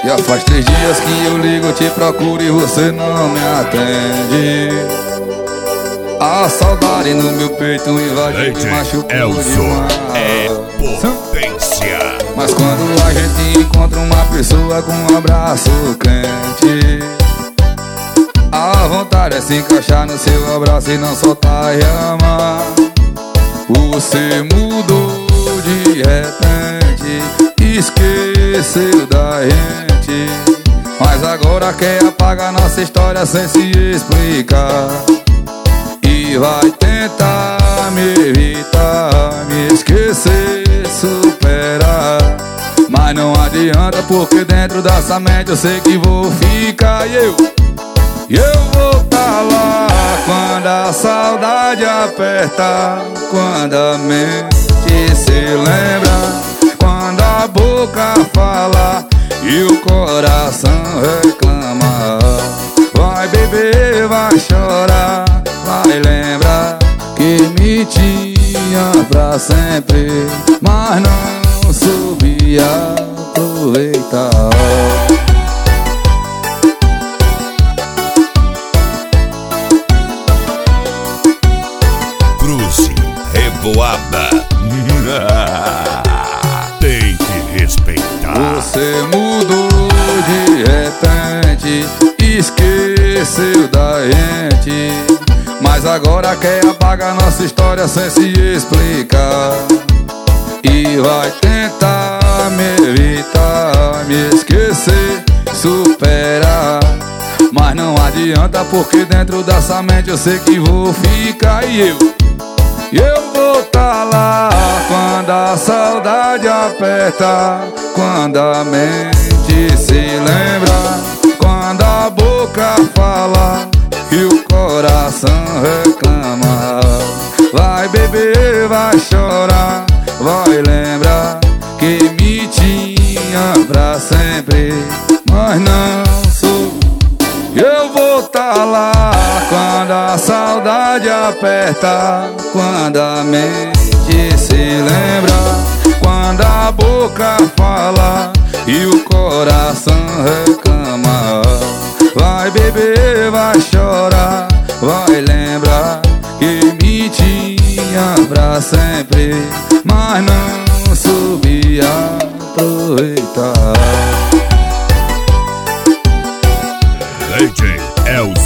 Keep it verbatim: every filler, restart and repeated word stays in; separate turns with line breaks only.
Já faz três dias que eu ligo, te procuro e você não me atende. A saudade no meu peito invade e machucou demais.
É potência.
Mas quando a gente encontra uma pessoa com um abraço quente, a vontade é se encaixar no seu abraço e não soltar e amar. Você mudou de repente, esqueceu da gente, mas agora quer apagar nossa história sem se explicar. E vai tentar me evitar, me esquecer, superar, mas não adianta, porque dentro dessa mente eu sei que vou ficar. E eu, e eu vou tá lá quando a saudade aperta, quando a mente se lembra, quando a boca fala e o coração reclama. Vai beber, vai chorar, vai lembrar que me tinha pra sempre, mas não soube aproveitar.
Cruze, revoada. Tem que respeitar.
Você mudou de repente, esqueceu da gente, mas agora quer apagar nossa história sem se explicar. E vai tentar me evitar, me esquecer, superar, mas não adianta, porque dentro dessa mente eu sei que vou ficar. E eu, e eu vou tá lá quando a saudade aperta, quando a mente se lembra, quando a boca fala e o coração reclama. Vai beber, vai chorar, vai lembrar que me tinha pra sempre, mas não sou. Eu vou tá lá quando a saudade aperta, quando a mente se lembra, quando a boca fala e o coração reclama. Vai beber, vai chorar, vai lembrar que me tinha pra sempre, mas não soube aproveitar.
D J Elzo.